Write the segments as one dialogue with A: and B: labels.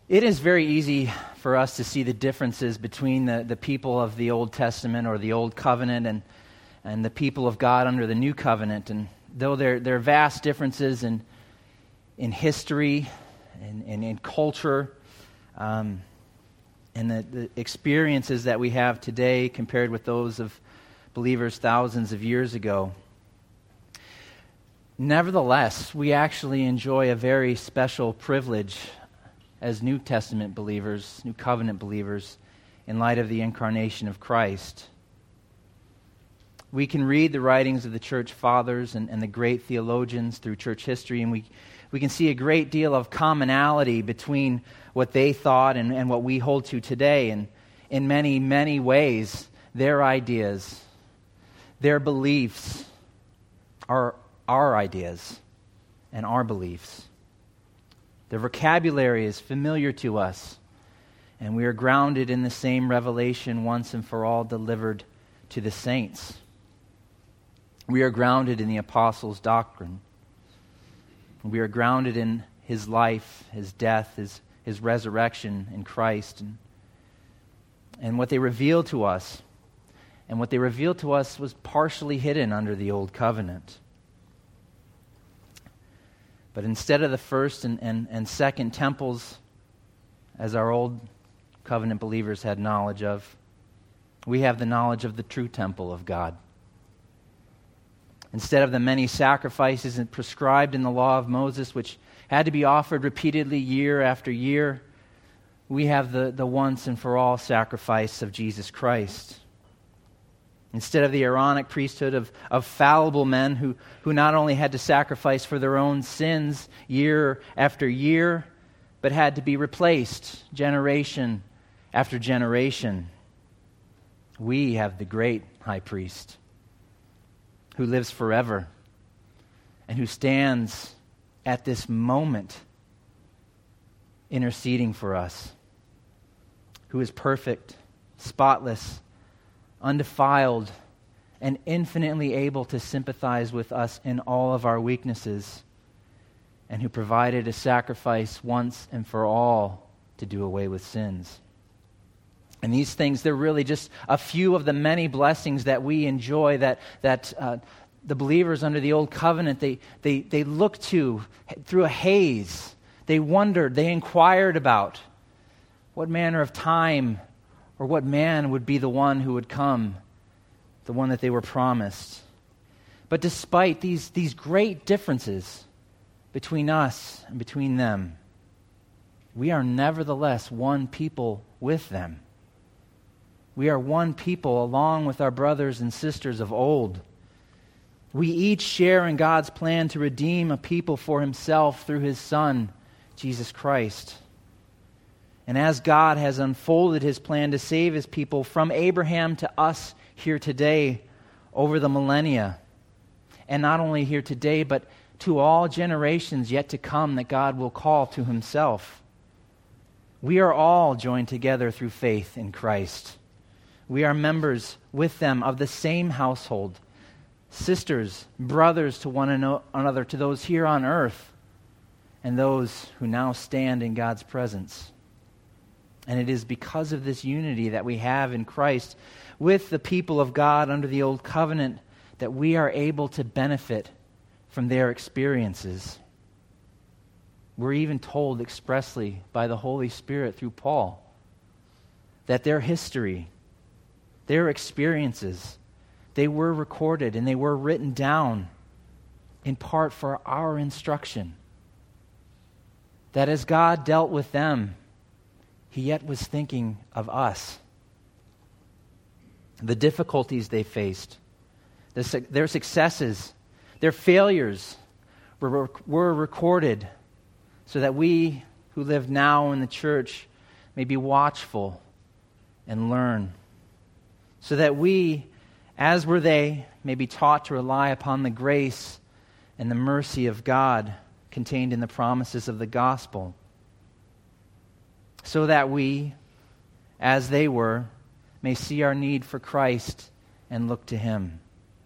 A: It is very easy for us to see the differences between the people of the Old Testament or the Old Covenant and the people of God under the New Covenant. And though there are vast differences in history and in culture and the experiences that we have today compared with those of believers thousands of years ago, nevertheless, we actually enjoy a very special privilege as New Testament believers, New Covenant believers, in light of the incarnation of Christ. We can read the writings of the church fathers and the great theologians through church history, and we can see a great deal of commonality between what they thought and what we hold to today. And in many, many ways, their ideas, their beliefs are our ideas and our beliefs. Their vocabulary is familiar to us, and we are grounded in the same revelation once and for all delivered to the saints. We are grounded in the apostles' doctrine. We are grounded in his life, his death, his resurrection in Christ, and what they reveal to us. And what they revealed to us was partially hidden under the Old Covenant. But instead of the first and second temples, as our Old Covenant believers had knowledge of, we have the knowledge of the true temple of God. Instead of the many sacrifices prescribed in the law of Moses, which had to be offered repeatedly year after year, we have the once and for all sacrifice of Jesus Christ. Instead of the Aaronic priesthood of fallible men who not only had to sacrifice for their own sins year after year, but had to be replaced generation after generation, we have the great high priest who lives forever and who stands at this moment interceding for us, who is perfect, spotless, undefiled, and infinitely able to sympathize with us in all of our weaknesses, and who provided a sacrifice once and for all to do away with sins. And these things, they're really just a few of the many blessings that we enjoy that the believers under the Old Covenant, they looked to through a haze. They wondered, they inquired about what manner of time or what man would be the one who would come, the one that they were promised. But despite these great differences between us and between them, we are nevertheless one people with them. We are one people along with our brothers and sisters of old. We each share in God's plan to redeem a people for himself through his Son, Jesus Christ. And as God has unfolded his plan to save his people from Abraham to us here today over the millennia, and not only here today, but to all generations yet to come that God will call to himself, we are all joined together through faith in Christ. We are members with them of the same household, sisters, brothers to one another, to those here on earth and those who now stand in God's presence. And it is because of this unity that we have in Christ with the people of God under the Old Covenant that we are able to benefit from their experiences. We're even told expressly by the Holy Spirit through Paul that their history, their experiences, they were recorded and they were written down in part for our instruction. That as God dealt with them, he yet was thinking of us. The difficulties they faced, their successes, their failures were recorded so that we who live now in the church may be watchful and learn. So that we, as were they, may be taught to rely upon the grace and the mercy of God contained in the promises of the gospel. So that we, as they were, may see our need for Christ and look to him.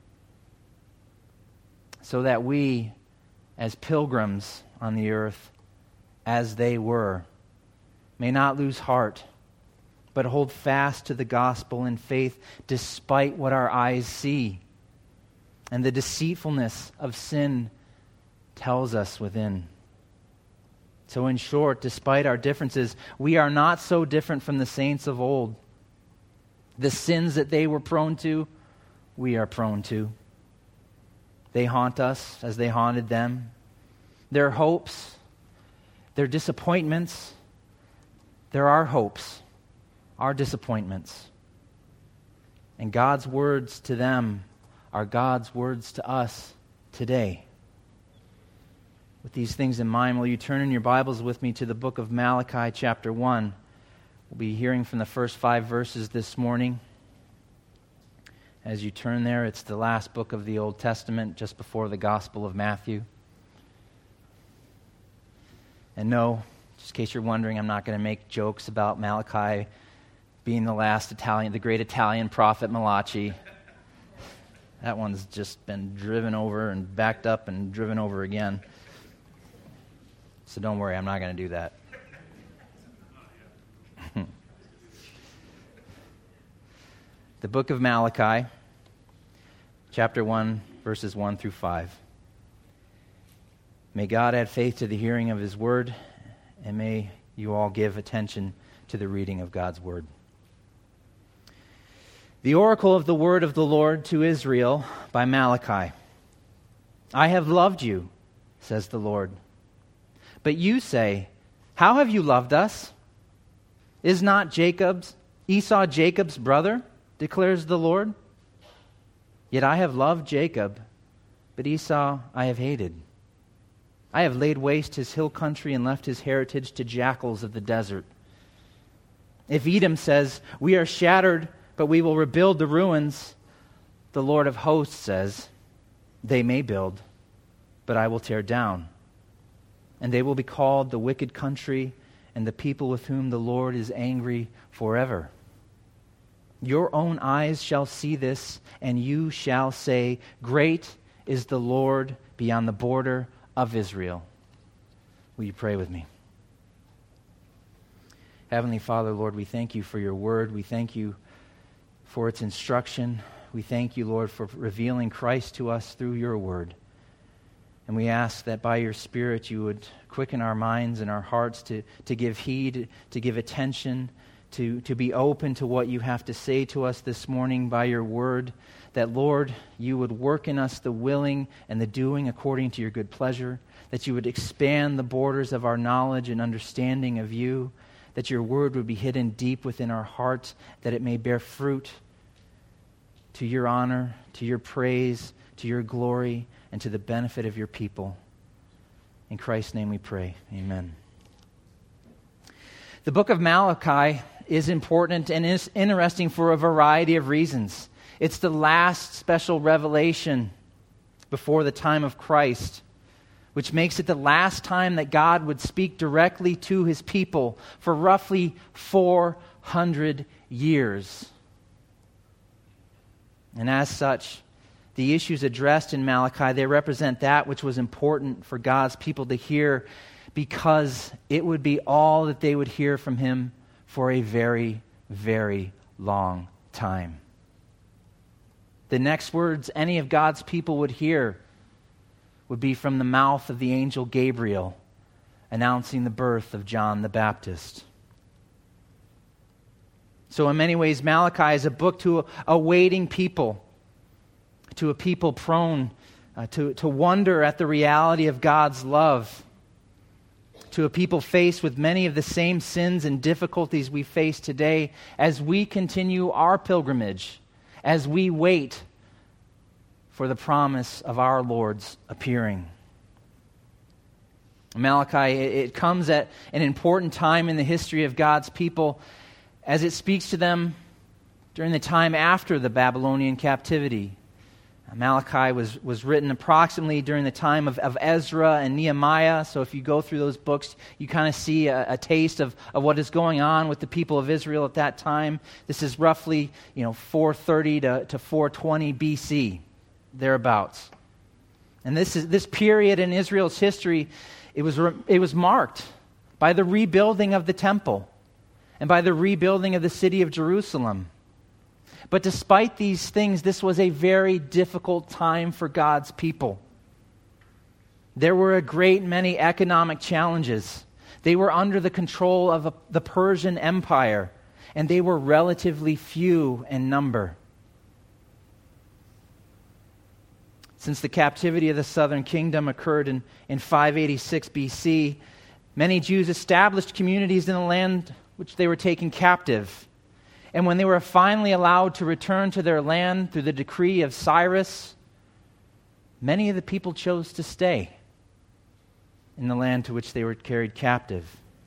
A: So that we, as pilgrims on the earth, as they were, may not lose heart, but hold fast to the gospel in faith despite what our eyes see and the deceitfulness of sin tells us within. So in short, despite our differences, we are not so different from the saints of old. The sins that they were prone to, we are prone to. They haunt us as they haunted them. Their hopes, their disappointments, they're our hopes, our disappointments. And God's words to them are God's words to us today. With these things in mind, will you turn in your Bibles with me to the book of Malachi, chapter 1. We'll be hearing from the first 5 verses this morning. As you turn there, it's the last book of the Old Testament, just before the Gospel of Matthew. And no, just in case you're wondering, I'm not going to make jokes about Malachi being the great Italian prophet Malachi. That one's just been driven over and backed up and driven over again. So don't worry, I'm not going to do that. The book of Malachi, chapter 1, verses 1 through 5. May God add faith to the hearing of His word, and may you all give attention to the reading of God's word. The oracle of the word of the Lord to Israel by Malachi. I have loved you, says the Lord. But you say, how have you loved us? Is not Esau Jacob's brother, declares the Lord? Yet I have loved Jacob, but Esau I have hated. I have laid waste his hill country and left his heritage to jackals of the desert. If Edom says, we are shattered, but we will rebuild the ruins, the Lord of hosts says, they may build, but I will tear down. And they will be called the wicked country and the people with whom the Lord is angry forever. Your own eyes shall see this, and you shall say, great is the Lord beyond the border of Israel. Will you pray with me? Heavenly Father, Lord, we thank you for your word. We thank you for its instruction. We thank you, Lord, for revealing Christ to us through your word. And we ask that by your Spirit you would quicken our minds and our hearts to give heed, to give attention, to be open to what you have to say to us this morning by your word. That, Lord, you would work in us the willing and the doing according to your good pleasure. That you would expand the borders of our knowledge and understanding of you. That your word would be hidden deep within our hearts, that it may bear fruit to your honor, to your praise, to your glory, and to the benefit of your people. In Christ's name we pray. Amen. The book of Malachi is important and is interesting for a variety of reasons. It's the last special revelation before the time of Christ, which makes it the last time that God would speak directly to his people for roughly 400 years. And as such, the issues addressed in Malachi, they represent that which was important for God's people to hear, because it would be all that they would hear from him for a very, very long time. The next words any of God's people would hear would be from the mouth of the angel Gabriel, announcing the birth of John the Baptist. So in many ways, Malachi is a book to a waiting people, to a people prone to wonder at the reality of God's love, to a people faced with many of the same sins and difficulties we face today as we continue our pilgrimage, as we wait for the promise of our Lord's appearing. Malachi, it comes at an important time in the history of God's people as it speaks to them during the time after the Babylonian captivity. Malachi was written approximately during the time of Ezra and Nehemiah. So if you go through those books, you kind of see a taste of what is going on with the people of Israel at that time. This is roughly 430 to 420 BC, thereabouts. And this period in Israel's history, it was marked by the rebuilding of the temple, and by the rebuilding of the city of Jerusalem. But despite these things, this was a very difficult time for God's people. There were a great many economic challenges. They were under the control of the Persian Empire, and they were relatively few in number. Since the captivity of the southern kingdom occurred in 586 BC, many Jews established communities in the land which they were taken captive. And when they were finally allowed to return to their land through the decree of Cyrus, many of the people chose to stay in the land to which they were carried captive.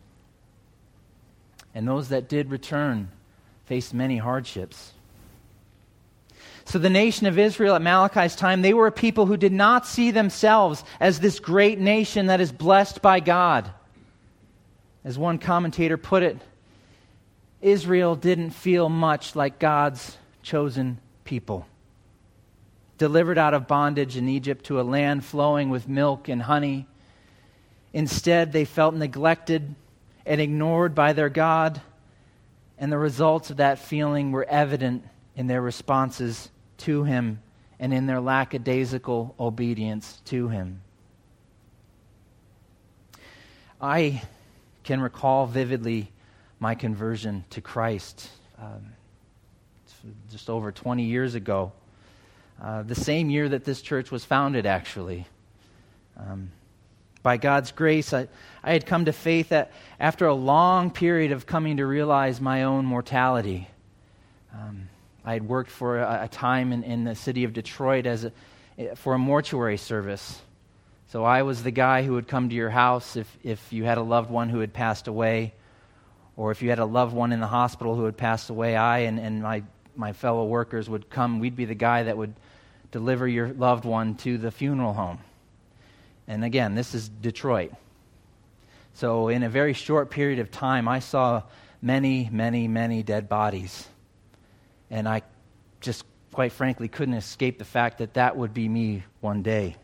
A: And those that did return faced many hardships. So the nation of Israel at Malachi's time, they were a people who did not see themselves as this great nation that is blessed by God. As one commentator put it, Israel didn't feel much like God's chosen people. Delivered out of bondage in Egypt to a land flowing with milk and honey. Instead, they felt neglected and ignored by their God, and the results of that feeling were evident in their responses to Him and in their lackadaisical obedience to Him. I can recall vividly my conversion to Christ just over 20 years ago. The same year that this church was founded, actually. By God's grace, I had come to faith that after a long period of coming to realize my own mortality. I had worked for a time in the city of Detroit for a mortuary service. So I was the guy who would come to your house if you had a loved one who had passed away, or if you had a loved one in the hospital who had passed away. I and my fellow workers would come. We'd be the guy that would deliver your loved one to the funeral home. And again, this is Detroit. So in a very short period of time, I saw many, many, many dead bodies. And I just, quite frankly, couldn't escape the fact that that would be me one day.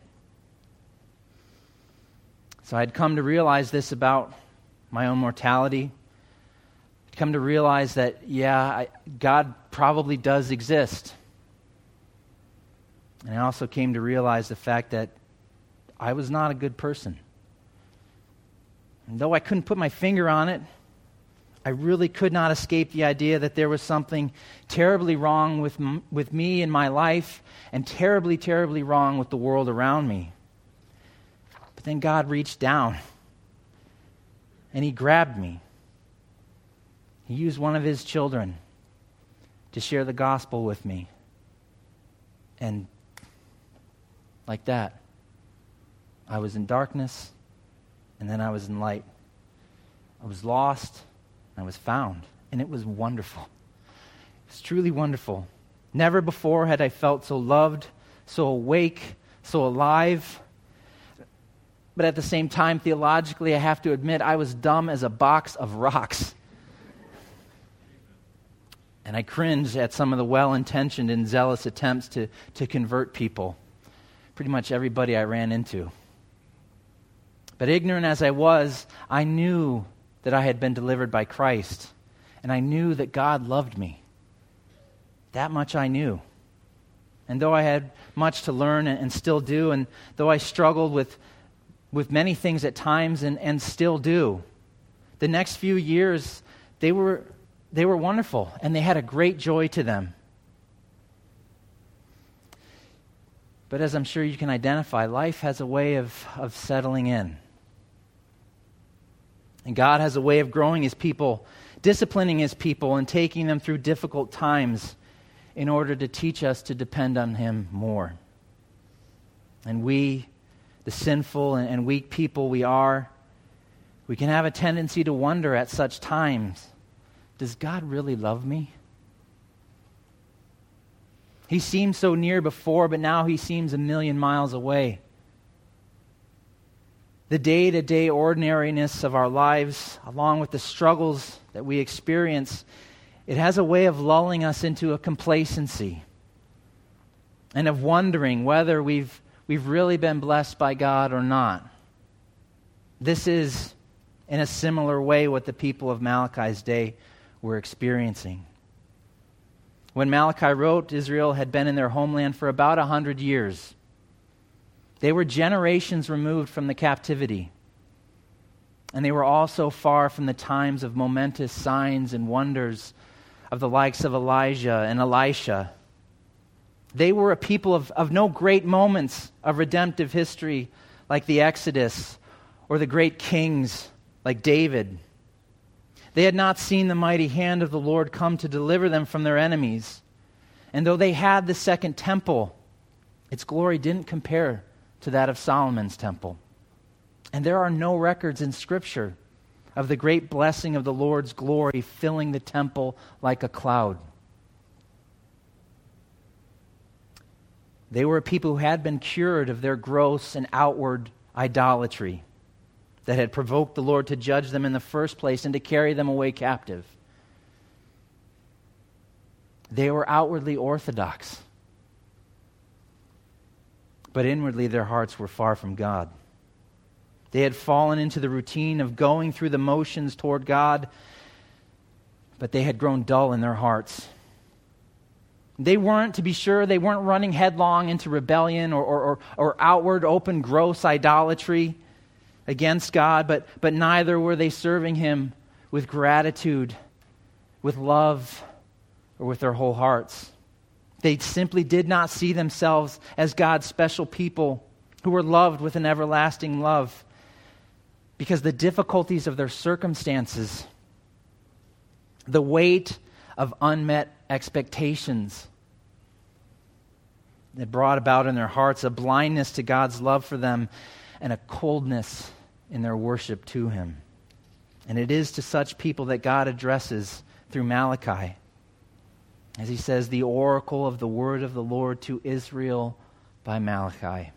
A: So I'd come to realize this about my own mortality. I'd come to realize that, God probably does exist. And I also came to realize the fact that I was not a good person. And though I couldn't put my finger on it, I really could not escape the idea that there was something terribly wrong with me and my life, and terribly, terribly wrong with the world around me. But then God reached down, and He grabbed me. He used one of His children to share the gospel with me. And like that, I was in darkness, and then I was in light. I was lost, and I was found, and it was wonderful. It was truly wonderful. Never before had I felt so loved, so awake, so alive. But at the same time, theologically, I have to admit, I was dumb as a box of rocks. And I cringed at some of the well-intentioned and zealous attempts to convert people. Pretty much everybody I ran into. But ignorant as I was, I knew that I had been delivered by Christ. And I knew that God loved me. That much I knew. And though I had much to learn and still do, and though I struggled with many things at times and still do, the next few years, they were wonderful, and they had a great joy to them. But as I'm sure you can identify, life has a way of settling in. And God has a way of growing His people, disciplining His people, and taking them through difficult times in order to teach us to depend on Him more. And we, the sinful and weak people we can have a tendency to wonder at such times, does God really love me? He seemed so near before, but now He seems a million miles away. The day-to-day ordinariness of our lives, along with the struggles that we experience, it has a way of lulling us into a complacency and of wondering whether we've really been blessed by God or not. This is in a similar way what the people of Malachi's day were experiencing. When Malachi wrote, Israel had been in their homeland for about 100 years. They were generations removed from the captivity. And they were also far from the times of momentous signs and wonders of the likes of Elijah and Elisha. They were a people of no great moments of redemptive history like the Exodus or the great kings like David. They had not seen the mighty hand of the Lord come to deliver them from their enemies. And though they had the second temple, its glory didn't compare to that of Solomon's temple. And there are no records in Scripture of the great blessing of the Lord's glory filling the temple like a cloud. They were a people who had been cured of their gross and outward idolatry that had provoked the Lord to judge them in the first place and to carry them away captive. They were outwardly orthodox, but inwardly their hearts were far from God. They had fallen into the routine of going through the motions toward God, but they had grown dull in their hearts. They weren't, to be sure, they weren't running headlong into rebellion or outward open gross idolatry against God, but neither were they serving Him with gratitude, with love, or with their whole hearts. They simply did not see themselves as God's special people who were loved with an everlasting love because the difficulties of their circumstances, the weight of unmet expectations that brought about in their hearts a blindness to God's love for them and a coldness in their worship to Him. And it is to such people that God addresses through Malachi. As he says, the oracle of the word of the Lord to Israel by Malachi.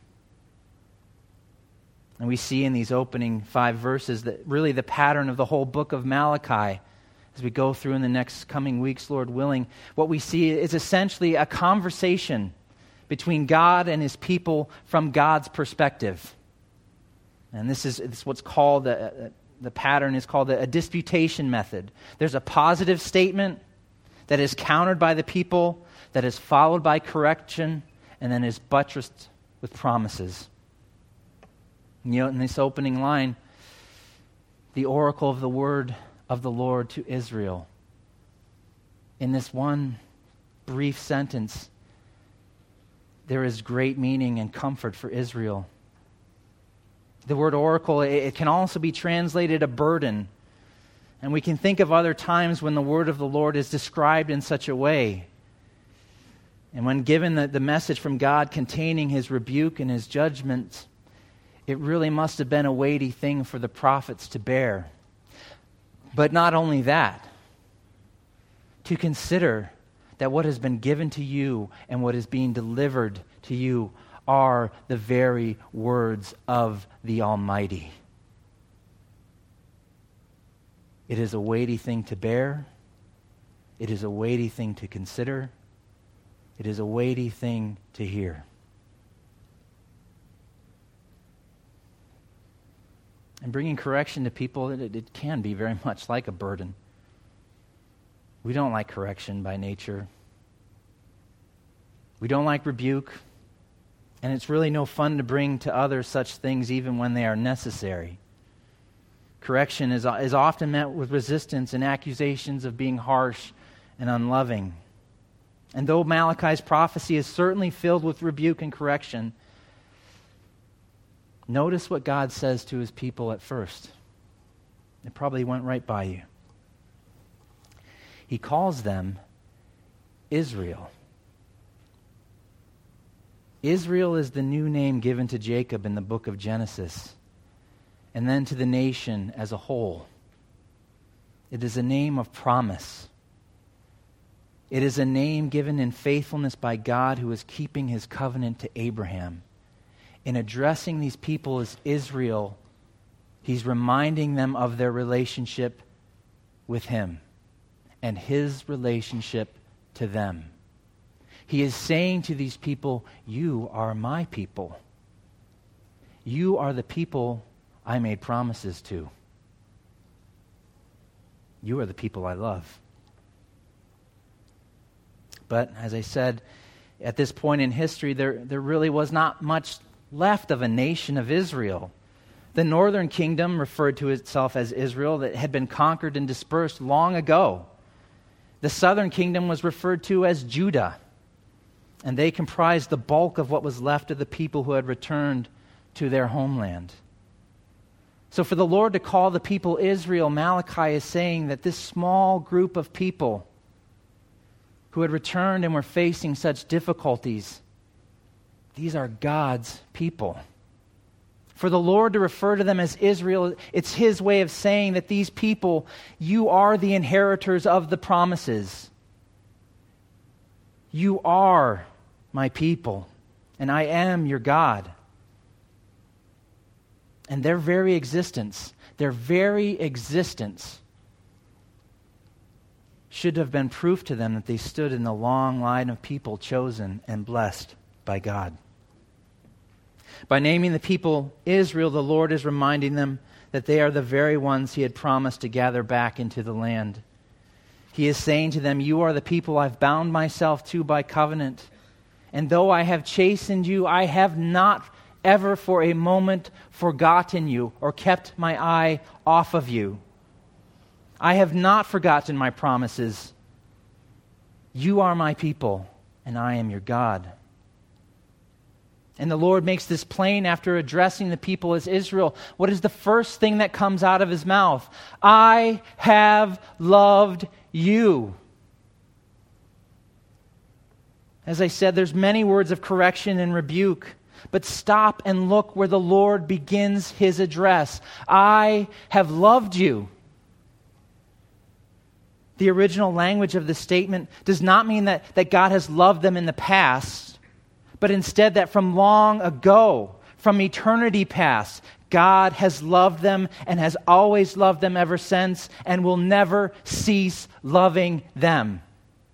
A: And we see in these opening 5 verses that really the pattern of the whole book of Malachi, as we go through in the next coming weeks, Lord willing, what we see is essentially a conversation between God and His people from God's perspective. And this is what's called, the pattern is called a disputation method. There's a positive statement that is countered by the people, that is followed by correction, and then is buttressed with promises. You know, in this opening line, the oracle of the word of the Lord to Israel. In this one brief sentence, there is great meaning and comfort for Israel. The word oracle, it can also be translated a burden. And we can think of other times when the word of the Lord is described in such a way. And when given the message from God containing His rebuke and His judgment, it really must have been a weighty thing for the prophets to bear. But not only that, to consider that what has been given to you and what is being delivered to you are the very words of the Almighty. It is a weighty thing to bear. It is a weighty thing to consider. It is a weighty thing to hear. And bringing correction to people, it can be very much like a burden. We don't like correction by nature. We don't like rebuke. And it's really no fun to bring to others such things even when they are necessary. Correction is often met with resistance and accusations of being harsh and unloving. And though Malachi's prophecy is certainly filled with rebuke and correction, notice what God says to His people at first. It probably went right by you. He calls them Israel. Israel is the new name given to Jacob in the book of Genesis, and then to the nation as a whole. It is a name of promise. It is a name given in faithfulness by God who is keeping His covenant to Abraham. In addressing these people as Israel, He's reminding them of their relationship with Him and His relationship to them. He is saying to these people, you are my people. You are the people I made promises to. You are the people I love. But as I said, at this point in history, there really was not much left of a nation of Israel. The northern kingdom referred to itself as Israel that had been conquered and dispersed long ago. The southern kingdom was referred to as Judah, and they comprised the bulk of what was left of the people who had returned to their homeland. So for the Lord to call the people Israel, Malachi is saying that this small group of people who had returned and were facing such difficulties, these are God's people. For the Lord to refer to them as Israel, it's His way of saying that these people, you are the inheritors of the promises. You are my people, and I am your God. And their very existence should have been proof to them that they stood in the long line of people chosen and blessed by God. By naming the people Israel, the Lord is reminding them that they are the very ones He had promised to gather back into the land. He is saying to them, you are the people I've bound myself to by covenant. And though I have chastened you, I have not ever for a moment forgotten you or kept my eye off of you. I have not forgotten my promises. You are my people, and I am your God. And the Lord makes this plain after addressing the people as Israel. What is the first thing that comes out of His mouth? I have loved you. As I said, there's many words of correction and rebuke. But stop and look where the Lord begins His address. I have loved you. The original language of the statement does not mean that God has loved them in the past, but instead that from long ago, from eternity past, God has loved them and has always loved them ever since and will never cease loving them.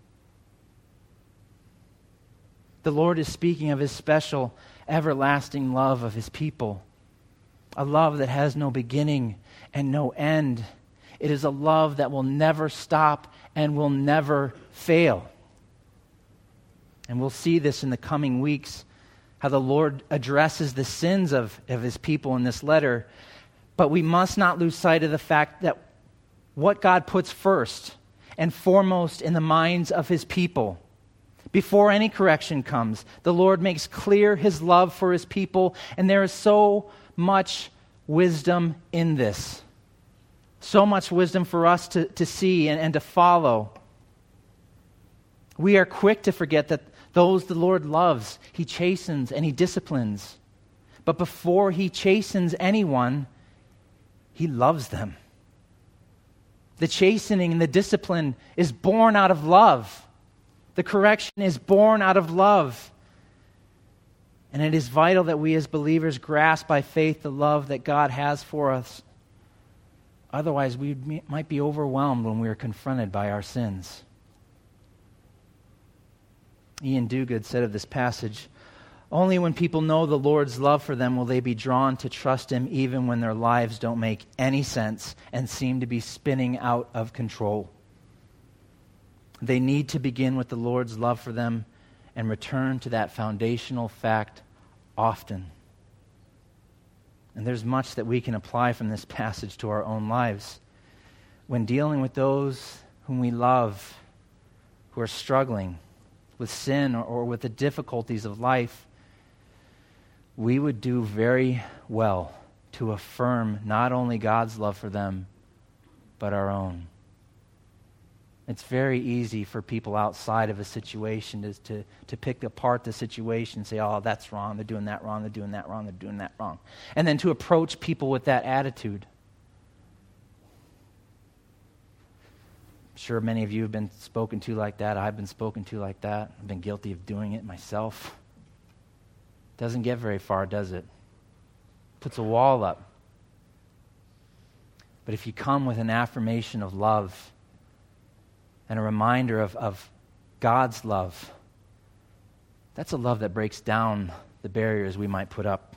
A: The Lord is speaking of His special, everlasting love of His people, a love that has no beginning and no end. It is a love that will never stop and will never fail. And we'll see this in the coming weeks, how the Lord addresses the sins of His people in this letter. But we must not lose sight of the fact that what God puts first and foremost in the minds of His people, before any correction comes, the Lord makes clear His love for His people, and there is so much wisdom in this. So much wisdom for us to see and to follow. We are quick to forget that those the Lord loves, He chastens and He disciplines. But before He chastens anyone, He loves them. The chastening and the discipline is born out of love. The correction is born out of love. And it is vital that we as believers grasp by faith the love that God has for us. Otherwise, we might be overwhelmed when we are confronted by our sins. Ian Duguid said of this passage, only when people know the Lord's love for them will they be drawn to trust Him even when their lives don't make any sense and seem to be spinning out of control. They need to begin with the Lord's love for them and return to that foundational fact often. And there's much that we can apply from this passage to our own lives. When dealing with those whom we love, who are struggling with sin or with the difficulties of life, we would do very well to affirm not only God's love for them, but our own. It's very easy for people outside of a situation to pick apart the situation and say, oh, that's wrong, they're doing that wrong, they're doing that wrong, they're doing that wrong. And then to approach people with that attitude. I'm sure many of you have been spoken to like that. I've been spoken to like that. I've been guilty of doing it myself. Doesn't get very far, does it? Puts a wall up. But if you come with an affirmation of love and a reminder of God's love, that's a love that breaks down the barriers we might put up.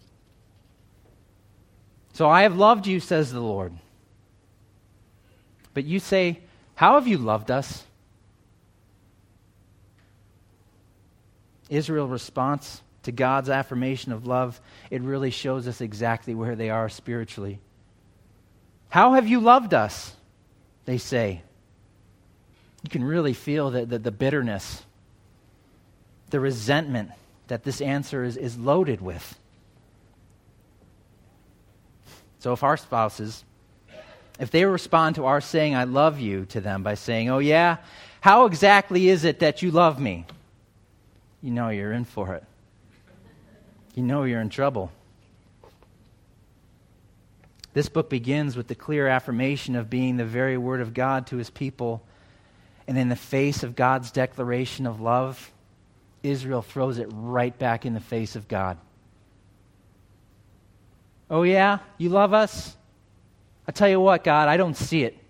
A: So I have loved you, says the Lord. But you say, how have you loved us? Israel's response to God's affirmation of love, it really shows us exactly where they are spiritually. How have you loved us? They say. You can really feel the bitterness, the resentment that this answer is loaded with. So if our spouses, if they respond to our saying, I love you, to them by saying, oh yeah, how exactly is it that you love me? You know you're in for it. You know you're in trouble. This book begins with the clear affirmation of being the very word of God to his people. And in the face of God's declaration of love, Israel throws it right back in the face of God. Oh yeah, you love us? I tell you what, God, I don't see it.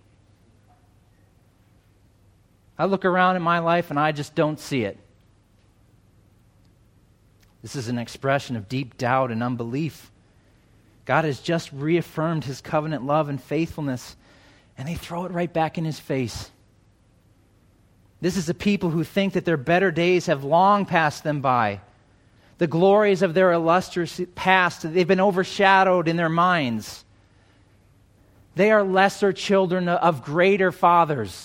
A: I look around in my life and I just don't see it. This is an expression of deep doubt and unbelief. God has just reaffirmed his covenant love and faithfulness, and they throw it right back in his face. This is a people who think that their better days have long passed them by. The glories of their illustrious past, they've been overshadowed in their minds. They are lesser children of greater fathers.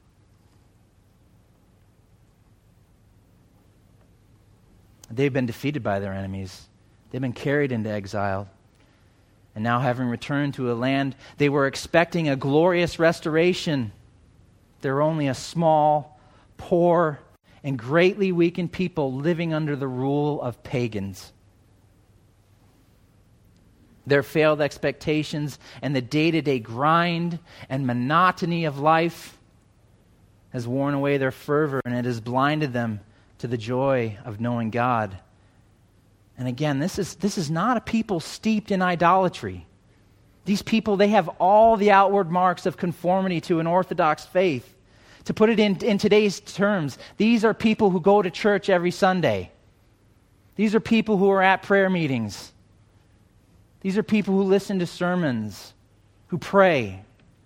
A: They've been defeated by their enemies. They've been carried into exile. And now, having returned to a land, they were expecting a glorious restoration. They're only a small, poor, and greatly weakened people living under the rule of pagans. Their failed expectations and the day-to-day grind and monotony of life has worn away their fervor, and it has blinded them to the joy of knowing God. And again, this is not a people steeped in idolatry. These people, they have all the outward marks of conformity to an Orthodox faith. To put it in today's terms, these are people who go to church every Sunday. These are people who are at prayer meetings. These are people who listen to sermons, who pray.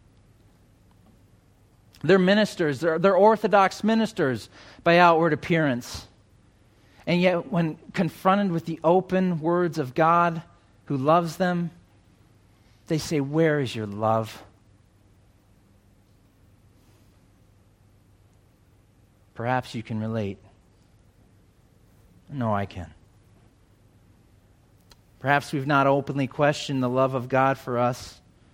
A: They're ministers. They're Orthodox ministers by outward appearance. And yet, when confronted with the open words of God who loves them, they say, where is your love? Perhaps you can relate. No, I can. Perhaps we've not openly questioned the love of God for us.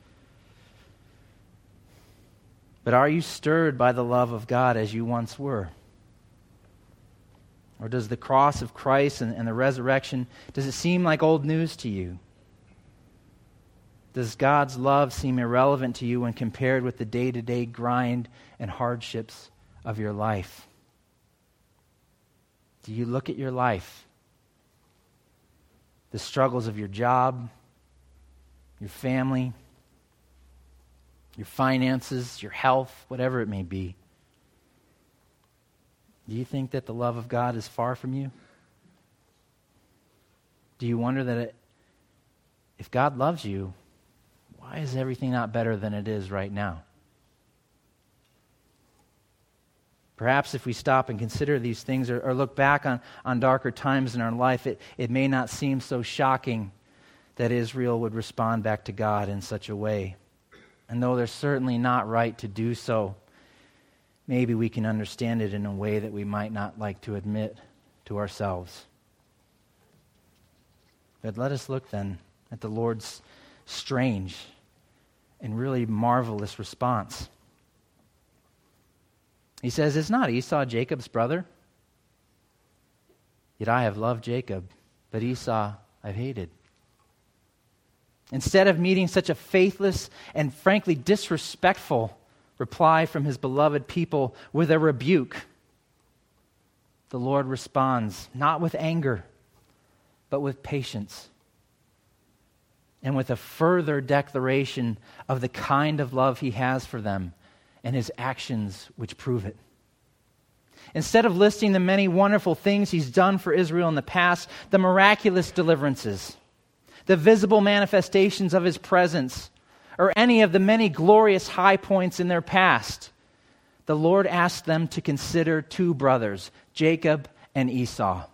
A: But are you stirred by the love of God as you once were? Or does the cross of Christ and the resurrection, does it seem like old news to you? Does God's love seem irrelevant to you when compared with the day-to-day grind and hardships of your life? Do you look at your life, the struggles of your job, your family, your finances, your health, whatever it may be? Do you think that the love of God is far from you? Do you wonder that if God loves you, why is everything not better than it is right now? Perhaps if we stop and consider these things or look back on darker times in our life, it may not seem so shocking that Israel would respond back to God in such a way. And though they're certainly not right to do so, maybe we can understand it in a way that we might not like to admit to ourselves. But let us look then at the Lord's strange and really marvelous response. He says, "Is not Esau Jacob's brother? Yet I have loved Jacob, but Esau I've hated." Instead of meeting such a faithless and frankly disrespectful reply from his beloved people with a rebuke, the Lord responds not with anger, but with patience, and with a further declaration of the kind of love he has for them and his actions which prove it. Instead of listing the many wonderful things he's done for Israel in the past, the miraculous deliverances, the visible manifestations of his presence, or any of the many glorious high points in their past. The Lord asked them to consider two brothers, Jacob and Esau.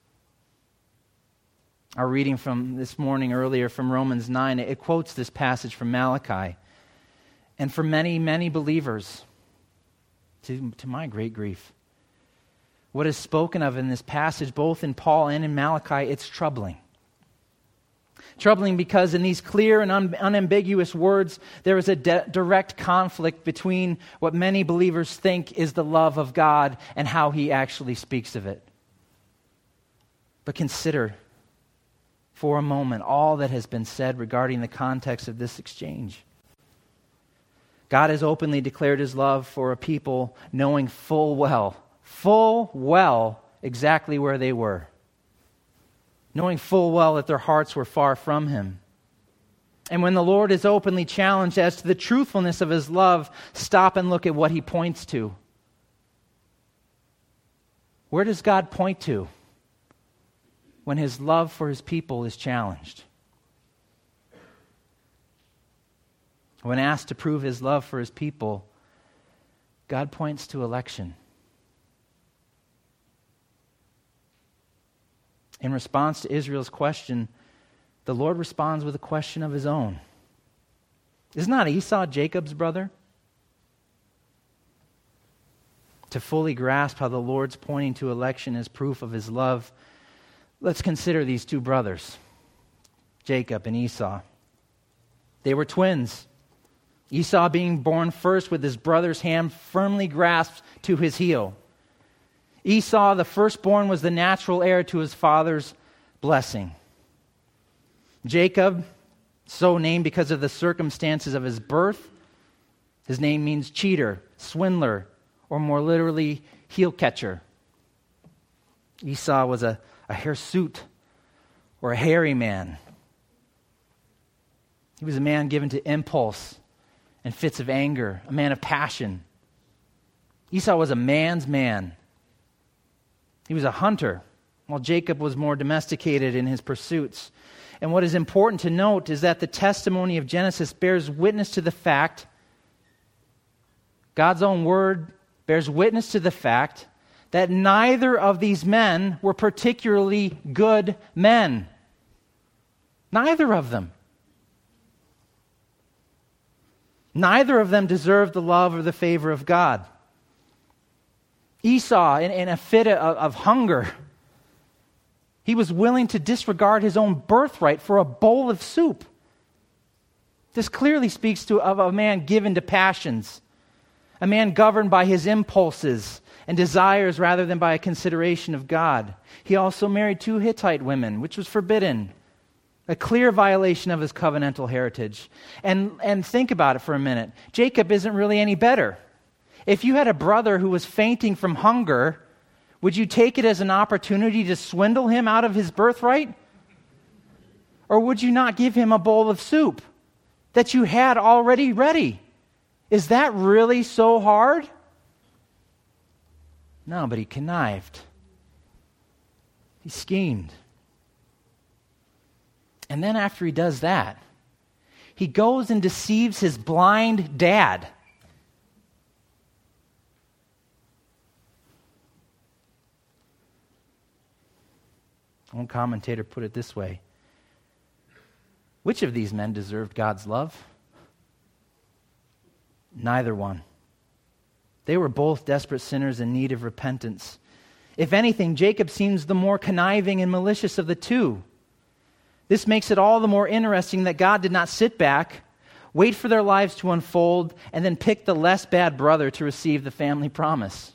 A: Our reading from this morning earlier from Romans 9, it quotes this passage from Malachi. And for many, many believers, to my great grief, what is spoken of in this passage, both in Paul and in Malachi, it's troubling. Troubling because in these clear and unambiguous words, there is a direct conflict between what many believers think is the love of God and how He actually speaks of it. But consider for a moment all that has been said regarding the context of this exchange. God has openly declared His love for a people knowing full well exactly where they were. Knowing full well that their hearts were far from Him. And when the Lord is openly challenged as to the truthfulness of His love, stop and look at what He points to. Where does God point to when His love for His people is challenged? When asked to prove His love for His people, God points to election. In response to Israel's question, the Lord responds with a question of His own. Is not Esau Jacob's brother? To fully grasp how the Lord's pointing to election as proof of His love, let's consider these two brothers, Jacob and Esau. They were twins. Esau being born first with his brother's hand firmly grasped to his heel. Esau, the firstborn, was the natural heir to his father's blessing. Jacob, so named because of the circumstances of his birth, his name means cheater, swindler, or more literally, heel catcher. Esau was a hirsute, or a hairy man. He was a man given to impulse and fits of anger, a man of passion. Esau was a man's man. He was a hunter, while Jacob was more domesticated in his pursuits. And what is important to note is that the testimony of Genesis bears witness to the fact, God's own word bears witness to the fact, that neither of these men were particularly good men. Neither of them. Neither of them deserved the love or the favor of God. Esau, in a fit of hunger, he was willing to disregard his own birthright for a bowl of soup. This clearly speaks of a man given to passions, a man governed by his impulses and desires rather than by a consideration of God. He also married two Hittite women, which was forbidden, a clear violation of his covenantal heritage. And think about it for a minute. Jacob isn't really any better. If you had a brother who was fainting from hunger, would you take it as an opportunity to swindle him out of his birthright? Or would you not give him a bowl of soup that you had already ready? Is that really so hard? No, but he connived. He schemed. And then after he does that, he goes and deceives his blind dad. One commentator put it this way: which of these men deserved God's love? Neither one. They were both desperate sinners in need of repentance. If anything, Jacob seems the more conniving and malicious of the two. This makes it all the more interesting that God did not sit back, wait for their lives to unfold, and then pick the less bad brother to receive the family promise.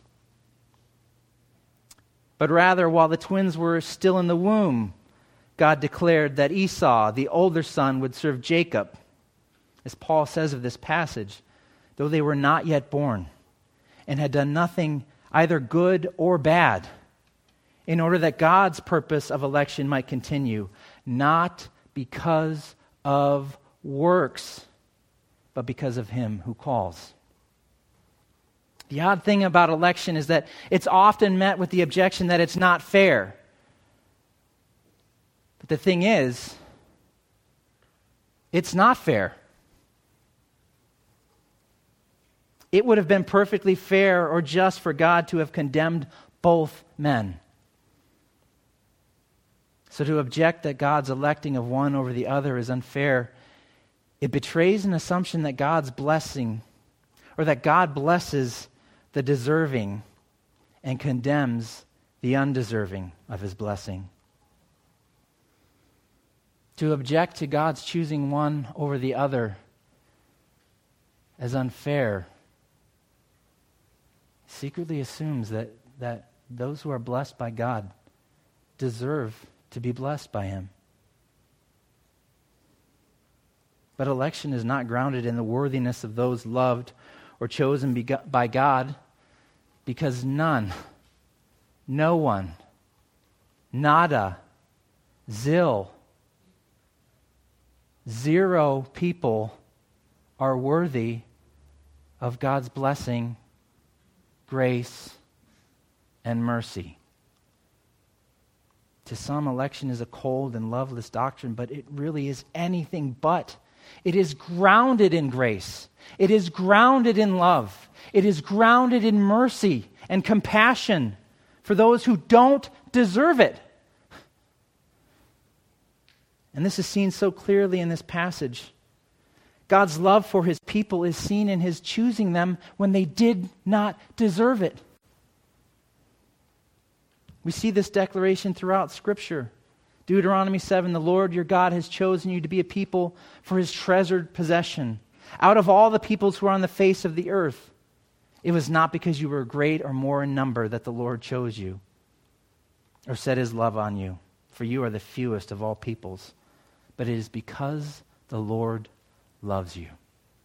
A: But rather, while the twins were still in the womb, God declared that Esau, the older son, would serve Jacob. As Paul says of this passage, though they were not yet born and had done nothing either good or bad, in order that God's purpose of election might continue, not because of works, but because of Him who calls. The odd thing about election is that it's often met with the objection that it's not fair. But the thing is, it's not fair. It would have been perfectly fair or just for God to have condemned both men. So to object that God's electing of one over the other is unfair, it betrays an assumption that God's blessing, or that God blesses the deserving and condemns the undeserving of his blessing. To object to God's choosing one over the other as unfair secretly assumes that those who are blessed by God deserve to be blessed by him. But election is not grounded in the worthiness of those loved or chosen by God, because none, no one, nada, zero people are worthy of God's blessing, grace, and mercy. To some, election is a cold and loveless doctrine, but it really is anything but. It is grounded in grace. It is grounded in love. It is grounded in mercy and compassion for those who don't deserve it. And this is seen so clearly in this passage. God's love for his people is seen in his choosing them when they did not deserve it. We see this declaration throughout Scripture. Deuteronomy 7, the Lord your God has chosen you to be a people for his treasured possession. Out of all the peoples who are on the face of the earth, it was not because you were great or more in number that the Lord chose you or set his love on you, for you are the fewest of all peoples, but it is because the Lord loves you.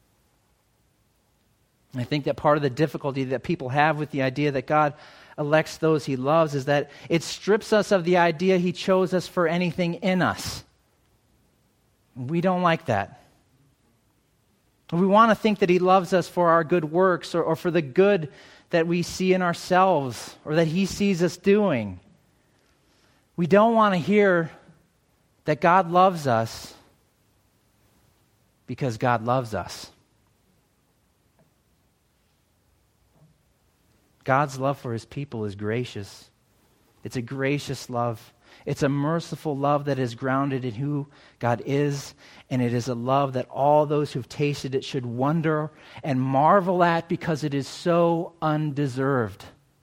A: And I think that part of the difficulty that people have with the idea that God elects those he loves is that it strips us of the idea he chose us for anything in us. We don't like that. We want to think that he loves us for our good works or for the good that we see in ourselves or that he sees us doing. We don't want to hear that God loves us because God loves us. God's love for his people is gracious. It's a gracious love. It's a merciful love that is grounded in who God is, and it is a love that all those who've tasted it should wonder and marvel at because it is so undeserved.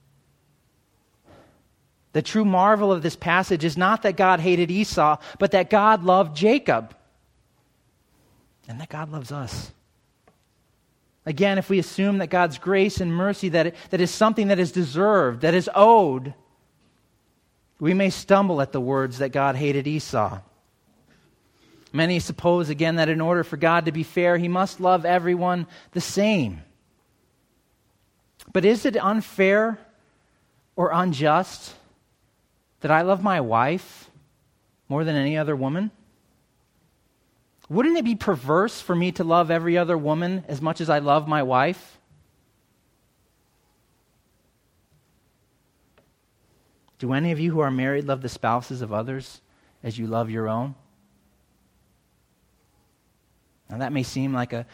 A: The true marvel of this passage is not that God hated Esau, but that God loved Jacob, and that God loves us. Again, if we assume that God's grace and mercy, that is something that is deserved, that is owed, we may stumble at the words that God hated Esau. Many suppose, again, that in order for God to be fair, he must love everyone the same. But is it unfair or unjust that I love my wife more than any other woman? Wouldn't it be perverse for me to love every other woman as much as I love my wife? Do any of you who are married love the spouses of others as you love your own? Now that may seem like a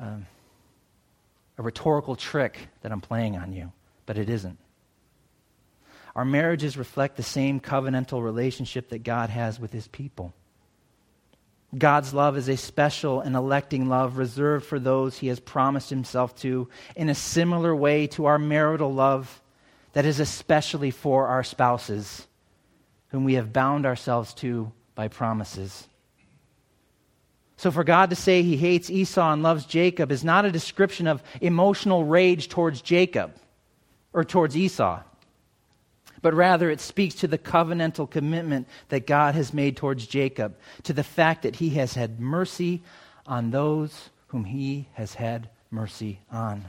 A: rhetorical trick that I'm playing on you, but it isn't. Our marriages reflect the same covenantal relationship that God has with his people. God's love is a special and electing love reserved for those he has promised himself to in a similar way to our marital love that is especially for our spouses, whom we have bound ourselves to by promises. So for God to say he hates Esau and loves Jacob is not a description of emotional rage towards Jacob or towards Esau, but rather it speaks to the covenantal commitment that God has made towards Jacob, to the fact that he has had mercy on those whom he has had mercy on.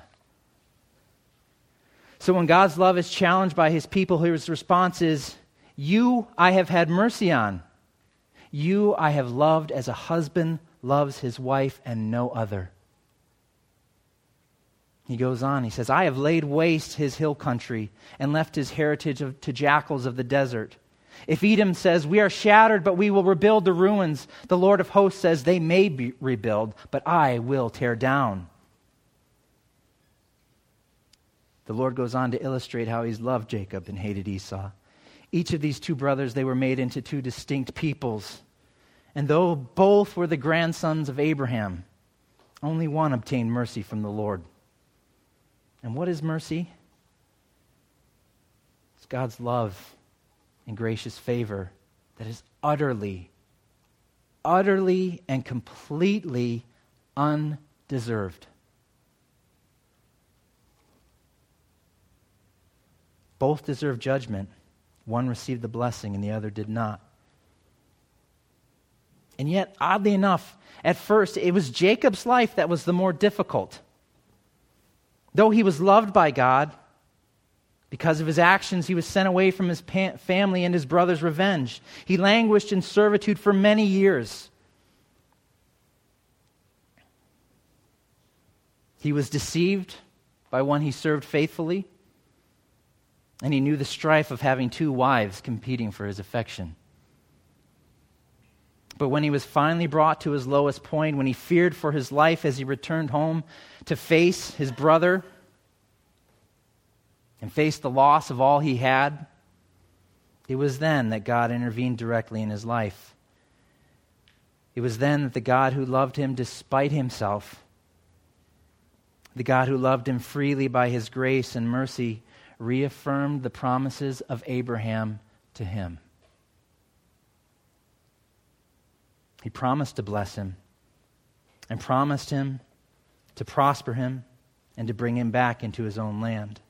A: So when God's love is challenged by his people, his response is, "You I have had mercy on. You I have loved as a husband loves his wife and no other." He goes on, he says, "I have laid waste his hill country and left his heritage to jackals of the desert. If Edom says, 'We are shattered, but we will rebuild the ruins,' the Lord of hosts says, 'They may be rebuild, but I will tear down.'" The Lord goes on to illustrate how he's loved Jacob and hated Esau. Each of these two brothers, they were made into two distinct peoples. And though both were the grandsons of Abraham, only one obtained mercy from the Lord. And what is mercy? It's God's love and gracious favor that is utterly and completely undeserved. Both deserve judgment. One received the blessing and the other did not. And yet, oddly enough, at first, it was Jacob's life that was the more difficult. Though he was loved by God, because of his actions, he was sent away from his family and his brother's revenge. He languished in servitude for many years. He was deceived by one he served faithfully, and he knew the strife of having two wives competing for his affection. But when he was finally brought to his lowest point, when he feared for his life as he returned home to face his brother and face the loss of all he had, it was then that God intervened directly in his life. It was then that the God who loved him despite himself, the God who loved him freely by his grace and mercy, reaffirmed the promises of Abraham to him. He promised to bless him and promised him to prosper him and to bring him back into his own land.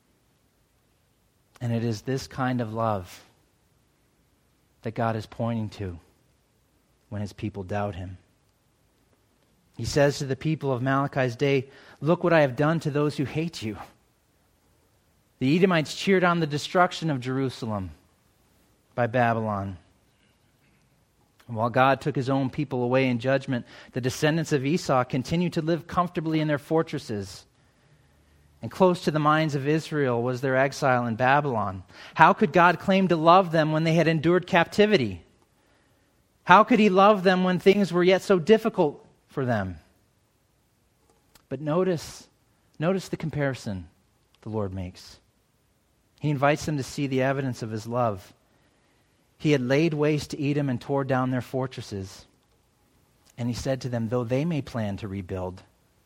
A: And it is this kind of love that God is pointing to when his people doubt him. He says to the people of Malachi's day, "Look what I have done to those who hate you." The Edomites cheered on the destruction of Jerusalem by Babylon. And while God took his own people away in judgment, the descendants of Esau continued to live comfortably in their fortresses. And close to the minds of Israel was their exile in Babylon. How could God claim to love them when they had endured captivity? How could he love them when things were yet so difficult for them? But notice the comparison the Lord makes. He invites them to see the evidence of his love. He had laid waste to Edom and tore down their fortresses. And he said to them, though they may plan to rebuild,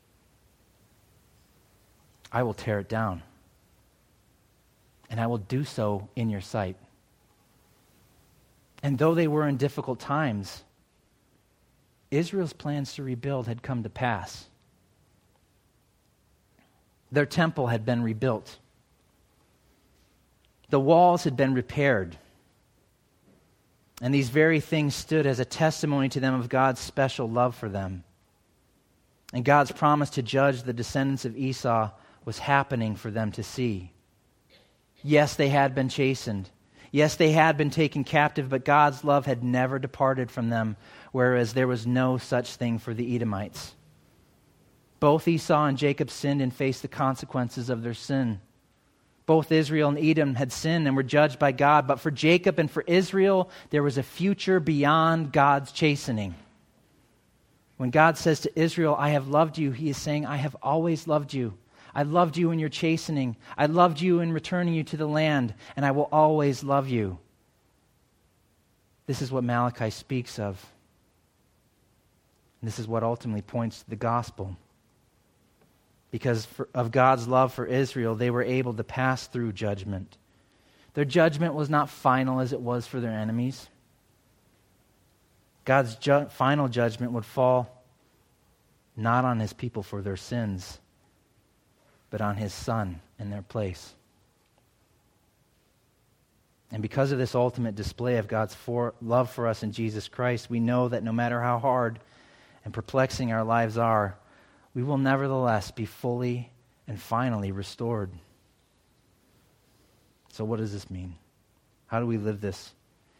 A: I will tear it down. And I will do so in your sight. And though they were in difficult times, Israel's plans to rebuild had come to pass. Their temple had been rebuilt. The walls had been repaired. And these very things stood as a testimony to them of God's special love for them. And God's promise to judge the descendants of Esau was happening for them to see. Yes, they had been chastened. Yes, they had been taken captive, but God's love had never departed from them, whereas there was no such thing for the Edomites. Both Esau and Jacob sinned and faced the consequences of their sin. Both Israel and Edom had sinned and were judged by God, but for Jacob and for Israel, there was a future beyond God's chastening. When God says to Israel, I have loved you, he is saying, I have always loved you. I loved you in your chastening. I loved you in returning you to the land, and I will always love you. This is what Malachi speaks of. And this is what ultimately points to the gospel. Because of God's love for Israel, they were able to pass through judgment. Their judgment was not final as it was for their enemies. God's final judgment would fall not on his people for their sins, but on his Son in their place. And because of this ultimate display of God's love for us in Jesus Christ, we know that no matter how hard and perplexing our lives are, we will nevertheless be fully and finally restored. So what does this mean? How do we live this?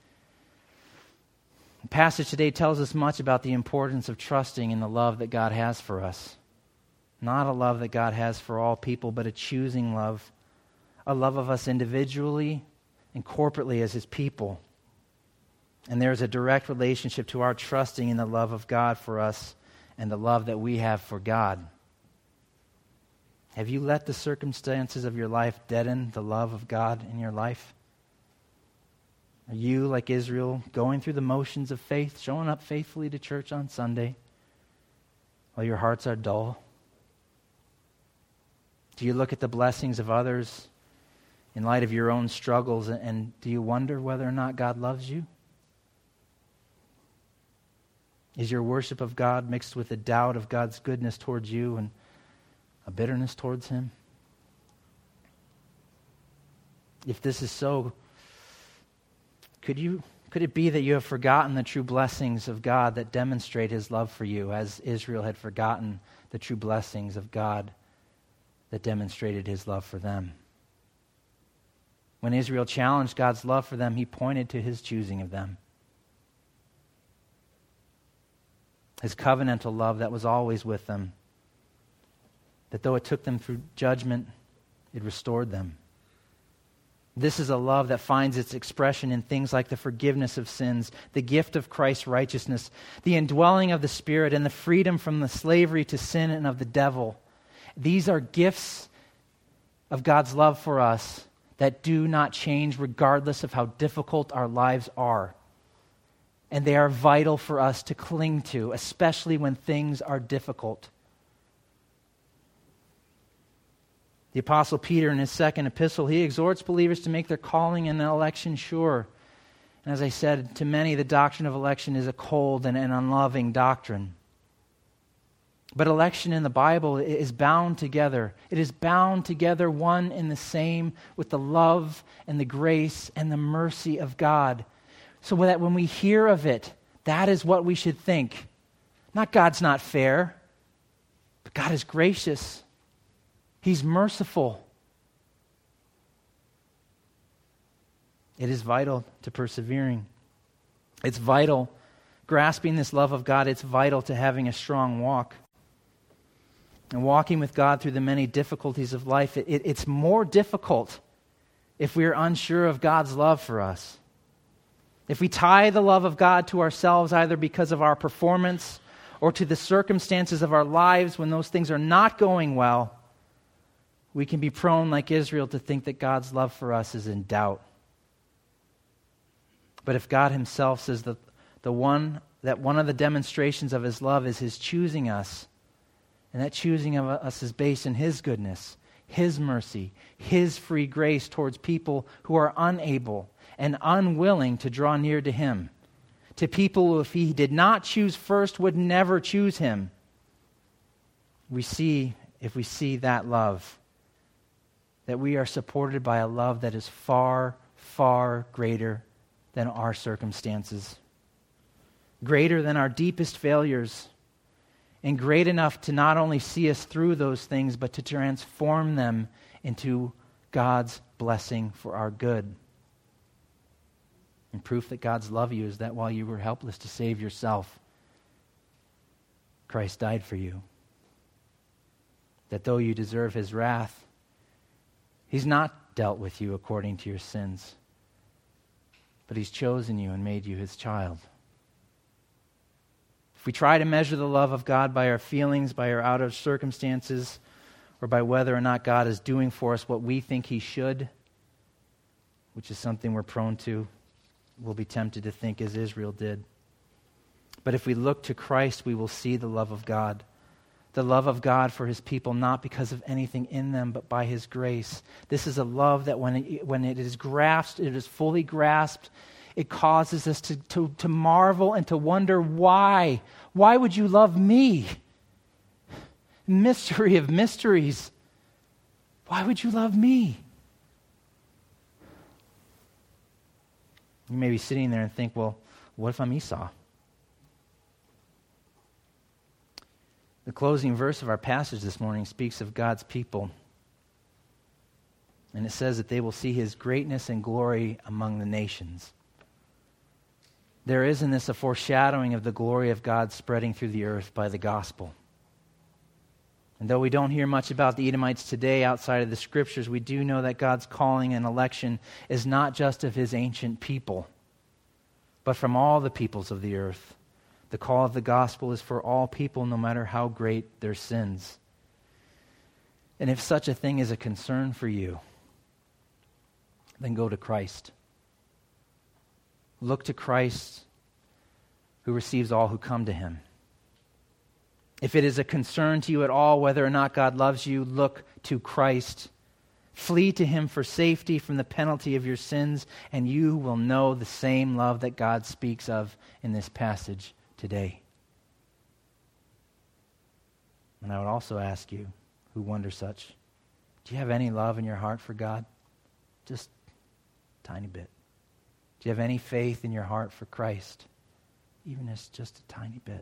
A: The passage today tells us much about the importance of trusting in the love that God has for us. Not a love that God has for all people, but a choosing love. A love of us individually and corporately as his people. And there is a direct relationship to our trusting in the love of God for us and the love that we have for God. Have you let the circumstances of your life deaden the love of God in your life? Are you, like Israel, going through the motions of faith, showing up faithfully to church on Sunday while your hearts are dull? Do you look at the blessings of others in light of your own struggles, and do you wonder whether or not God loves you? Is your worship of God mixed with a doubt of God's goodness towards you and a bitterness towards Him? If this is so, could it be that you have forgotten the true blessings of God that demonstrate His love for you, as Israel had forgotten the true blessings of God that demonstrated His love for them? When Israel challenged God's love for them, He pointed to His choosing of them. His covenantal love that was always with them, that though it took them through judgment, it restored them. This is a love that finds its expression in things like the forgiveness of sins, the gift of Christ's righteousness, the indwelling of the Spirit, and the freedom from the slavery to sin and of the devil. These are gifts of God's love for us that do not change regardless of how difficult our lives are. And they are vital for us to cling to, especially when things are difficult. The Apostle Peter, in his second epistle, he exhorts believers to make their calling and election sure. And as I said, to many, the doctrine of election is a cold and an unloving doctrine. But election in the Bible is bound together. It is bound together one and the same with the love and the grace and the mercy of God. So that when we hear of it, that is what we should think. Not God's not fair, but God is gracious. He's merciful. It is vital to persevering. It's vital. Grasping this love of God, it's vital to having a strong walk. And walking with God through the many difficulties of life, it's more difficult if we're unsure of God's love for us. If we tie the love of God to ourselves, either because of our performance or to the circumstances of our lives when those things are not going well, we can be prone, like Israel, to think that God's love for us is in doubt. But if God Himself says that one of the demonstrations of His love is His choosing us, and that choosing of us is based in His goodness, His mercy, His free grace towards people who are unable and unwilling to draw near to Him, to people who, if He did not choose first, would never choose Him. If we see that love, that we are supported by a love that is far, far greater than our circumstances, greater than our deepest failures, and great enough to not only see us through those things, but to transform them into God's blessing for our good. And proof that God's love you is that while you were helpless to save yourself, Christ died for you. That though you deserve His wrath, He's not dealt with you according to your sins, but He's chosen you and made you His child. If we try to measure the love of God by our feelings, by our outer circumstances, or by whether or not God is doing for us what we think He should, which is something we're prone to, we'll be tempted to think as Israel did. But if we look to Christ, we will see the love of God. The love of God for His people, not because of anything in them, but by His grace. This is a love that when it is grasped, it is fully grasped, it causes us to marvel and to wonder why. Why would you love me? Mystery of mysteries. Why would you love me? You may be sitting there and think, well, what if I'm Esau? The closing verse of our passage this morning speaks of God's people. And it says that they will see His greatness and glory among the nations. There is in this a foreshadowing of the glory of God spreading through the earth by the gospel. And though we don't hear much about the Edomites today outside of the Scriptures, we do know that God's calling and election is not just of His ancient people, but from all the peoples of the earth. The call of the gospel is for all people, no matter how great their sins. And if such a thing is a concern for you, then go to Christ. Look to Christ, who receives all who come to him. If it is a concern to you at all whether or not God loves you, look to Christ. Flee to him for safety from the penalty of your sins, and you will know the same love that God speaks of in this passage today. And I would also ask you, who wonder such, do you have any love in your heart for God? Just a tiny bit. Do you have any faith in your heart for Christ? Even as just a tiny bit.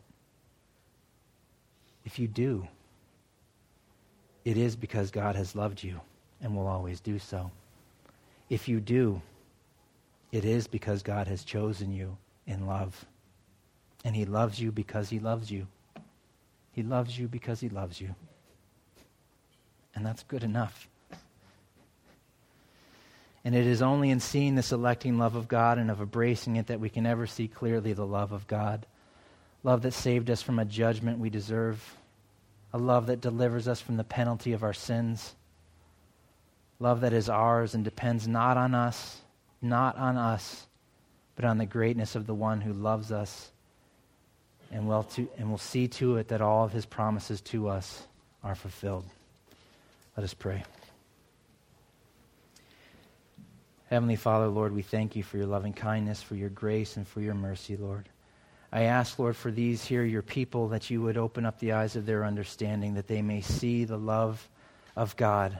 A: If you do, it is because God has loved you and will always do so. If you do, it is because God has chosen you in love. And he loves you because he loves you. He loves you because he loves you. And that's good enough. And it is only in seeing this electing love of God and of embracing it that we can ever see clearly the love of God. Love that saved us from a judgment we deserve. A love that delivers us from the penalty of our sins. Love that is ours and depends not on us, but on the greatness of the one who loves us and will see to it that all of his promises to us are fulfilled. Let us pray. Heavenly Father, Lord, we thank you for your loving kindness, for your grace, and for your mercy, Lord. I ask, Lord, for these here, your people, that you would open up the eyes of their understanding, that they may see the love of God.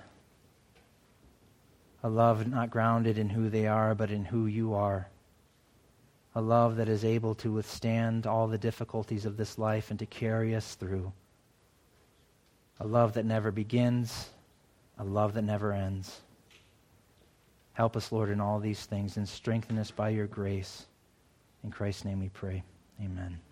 A: A love not grounded in who they are, but in who you are. A love that is able to withstand all the difficulties of this life and to carry us through. A love that never begins, a love that never ends. Help us, Lord, in all these things and strengthen us by your grace. In Christ's name we pray. Amen.